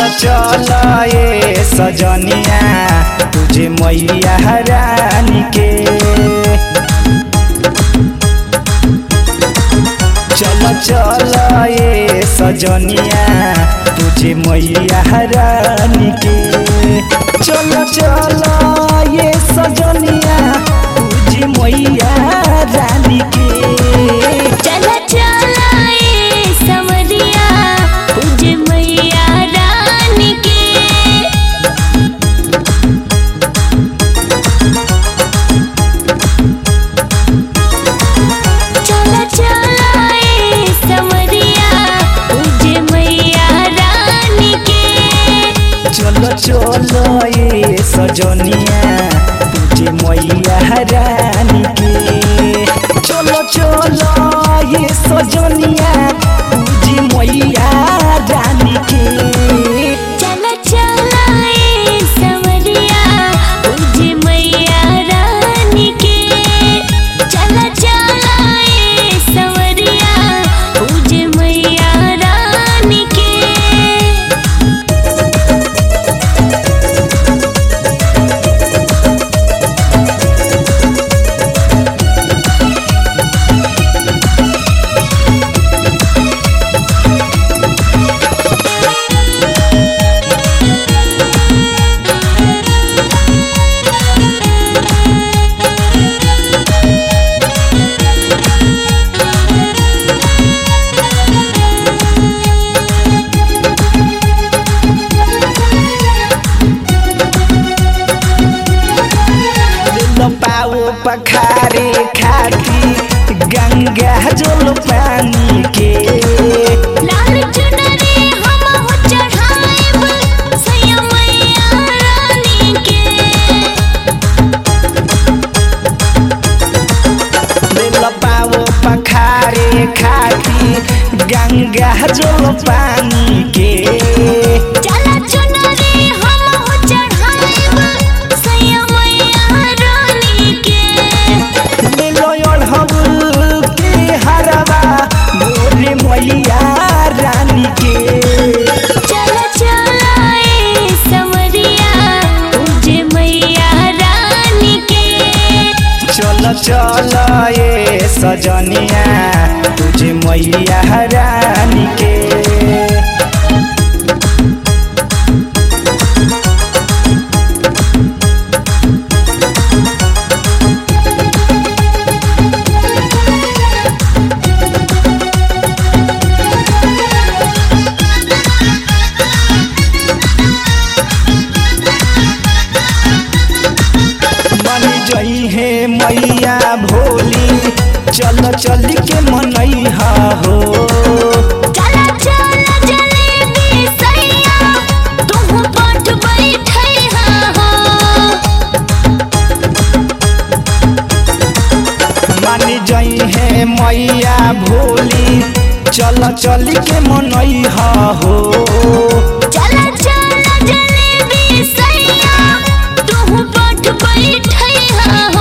चल ये सजनिया तुझे मैया रानी के। चल ये सजनिया तुझे मैया रानी के। चल ये सजनिया तुझे मैया रानी के। चल ये समरिया तुझे मैया रानी के। चलो ये सजनिया तुझे मैया रानी के। चलो ये सजनिया तुझे मैया रानी के। चल ये समरिया तुझे मैया रानी के। चल ये समरिया तुझे मैया रानी के। पखारे खाती गंगा जल पानी के। लाल चुनरी हम चढ़ाएब सैया मैया रानी के। पखारे खाती गंगा जल पानी के। चल चुनरी हम चढ़ाएब सैया मैया रानी के। मैया रानी के। चल ये समरिया तुझे मैया रानी के। चल ये सजनिया तुझे मैया रानी के। मैया भोली चल के मनैहा हो। चल जलेबी सैया तुहु पाठ बैठैहा हो। मानी जई है मैया भोली चल के मनैहा हो। चल जलेबी सैया तुहु पाठ बैठैहा हो।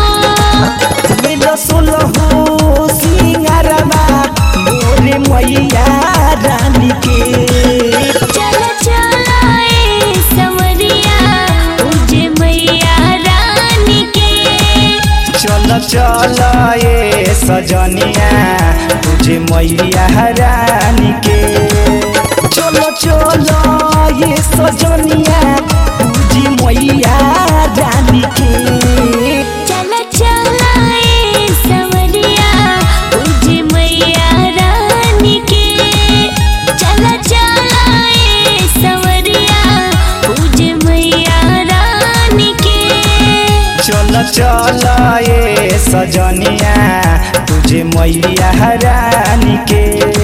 सुलहो सिंगारवा मोरे मैया रानी के। चल ये समरिया तुझे मैया रानी के। चल ये सजनिया तुझे मैया रानी के। चलो ये सजनिया तुझे मैया रानी के। चल ये समरिया तुझे मैया रानी के। चल ये समरिया तुझे मैया रानी के। चल ये सजनिया तुझे मैया रानी के।